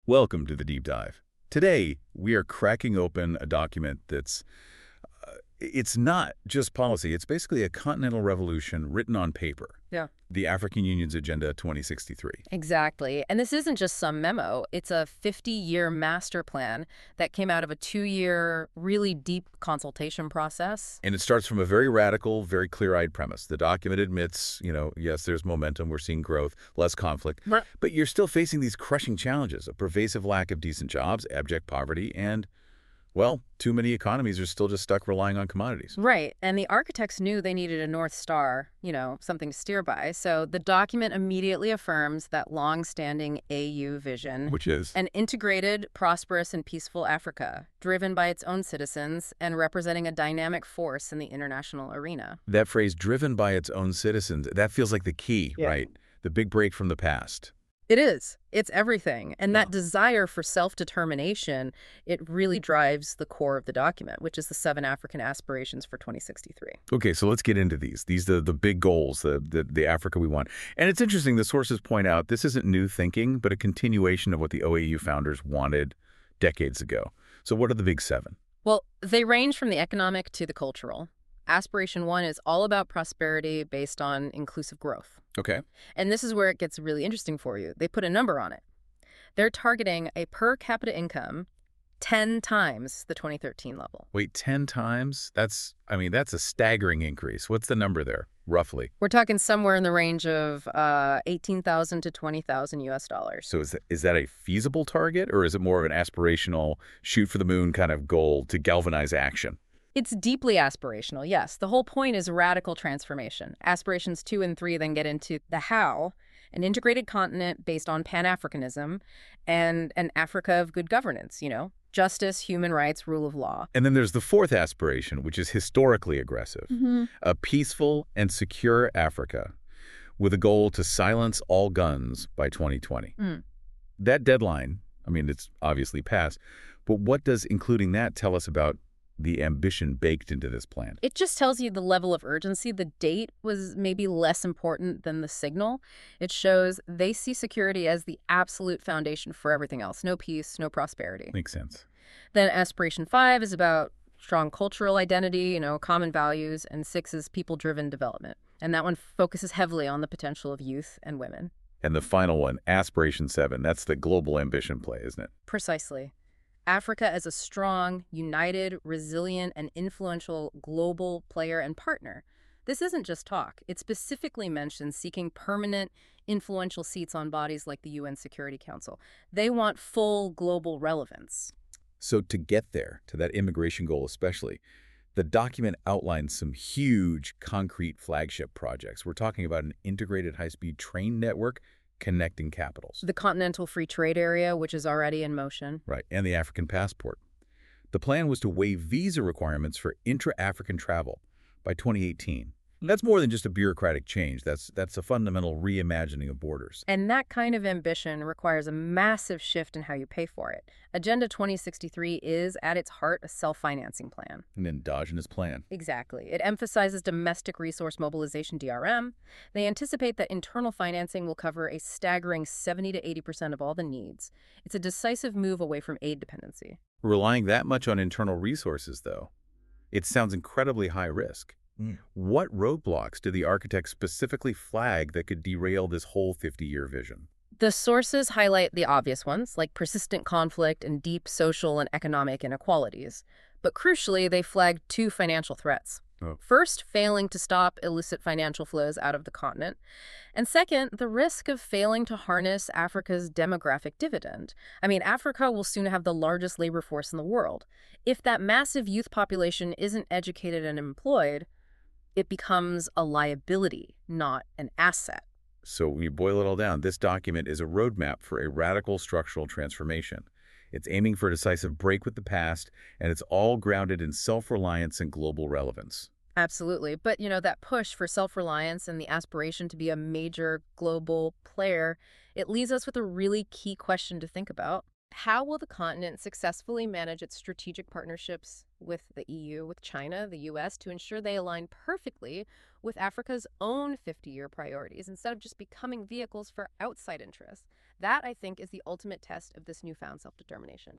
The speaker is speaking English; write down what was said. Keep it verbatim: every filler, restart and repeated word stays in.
Welcome to the Deep Dive. Today, we are cracking open a document that's, uh, it's not just policy, it's basically a continental revolution written on paper. Yeah. The African Union's Agenda twenty sixty-three. Exactly. And this isn't just some memo. It's a fifty-year master plan that came out of a two-year, really deep consultation process. And it starts from a very radical, very clear-eyed premise. The document admits, you know, yes, there's momentum, we're seeing growth, less conflict, Right. but you're still facing these crushing challenges, a pervasive lack of decent jobs, abject poverty, and, well, too many economies are still just stuck relying on commodities. Right. And the architects knew they needed a North Star, you know, something to steer by. So the document immediately affirms that long-standing A U vision. Which is? An integrated, prosperous, and peaceful Africa, driven by its own citizens and representing a dynamic force in the international arena. That phrase, driven by its own citizens, that feels like the key, Yeah. right? The big break from the past. It is. It's everything. And that Yeah. desire for self-determination, it really drives the core of the document, which is the seven African aspirations for twenty sixty-three. Okay, so let's get into these. These are the big goals, the, the, the Africa we want. And it's interesting, the sources point out this isn't new thinking, but a continuation of what the O A U founders wanted decades ago. So what are the big seven? Well, they range from the economic to the cultural. Aspiration one is all about prosperity based on inclusive growth. Okay. And this is where it gets really interesting for you. They put a number on it. They're targeting a per capita income ten times the twenty thirteen level. Wait, ten times? That's, I mean, that's a staggering increase. What's the number there, roughly? We're talking somewhere in the range of uh, eighteen thousand to twenty thousand U S dollars. So is that, is that a feasible target, or is it more of an aspirational, shoot for the moon kind of goal to galvanize action? It's deeply aspirational, yes. The whole point is radical transformation. Aspirations two and three then get into the how, an integrated continent based on Pan-Africanism and an Africa of good governance, you know, justice, human rights, rule of law. And then there's the fourth aspiration, which is historically aggressive. Mm-hmm. A peaceful and secure Africa with a goal to silence all guns by twenty twenty. Mm. That deadline, I mean, it's obviously passed, but what does including that tell us about the ambition baked into this plan? It just tells you the level of urgency. The date was maybe less important than the signal. It shows they see security as the absolute foundation for everything else. No peace, no prosperity. Makes sense. Then aspiration five is about strong cultural identity, you know, common values, and six is people-driven development. And that one focuses heavily on the potential of youth and women. And the final one, aspiration seven, that's the global ambition play, isn't it? Precisely. Africa as a strong, united, resilient, and influential global player and partner. This isn't just talk. It specifically mentions seeking permanent, influential seats on bodies like the U N Security Council. They want full global relevance. So to get there, to that immigration goal especially, the document outlines some huge concrete flagship projects. We're talking about an integrated high-speed train network connecting capitals. The Continental Free Trade Area, which is already in motion. Right, and the African passport. The plan was to waive visa requirements for intra-African travel by twenty eighteen. That's more than just a bureaucratic change. That's that's a fundamental reimagining of borders. And that kind of ambition requires a massive shift in how you pay for it. Agenda twenty sixty-three is, at its heart, a self-financing plan. An endogenous plan. Exactly. It emphasizes domestic resource mobilization, D R M. They anticipate that internal financing will cover a staggering seventy to eighty percent of all the needs. It's a decisive move away from aid dependency. Relying that much on internal resources, though, it sounds incredibly high risk. Mm. What roadblocks did the architects specifically flag that could derail this whole fifty-year vision? The sources highlight the obvious ones, like persistent conflict and deep social and economic inequalities. But crucially, they flagged two financial threats. Oh. First, failing to stop illicit financial flows out of the continent. And second, the risk of failing to harness Africa's demographic dividend. I mean, Africa will soon have the largest labor force in the world. If that massive youth population isn't educated and employed, it becomes a liability, not an asset. So when you boil it all down, this document is a roadmap for a radical structural transformation. It's aiming for a decisive break with the past, and it's all grounded in self-reliance and global relevance. Absolutely. But, you know, that push for self-reliance and the aspiration to be a major global player, it leaves us with a really key question to think about. How will the continent successfully manage its strategic partnerships with the E U, with China, the U S, to ensure they align perfectly with Africa's own fifty-year priorities instead of just becoming vehicles for outside interests? That, I think, is the ultimate test of this newfound self-determination.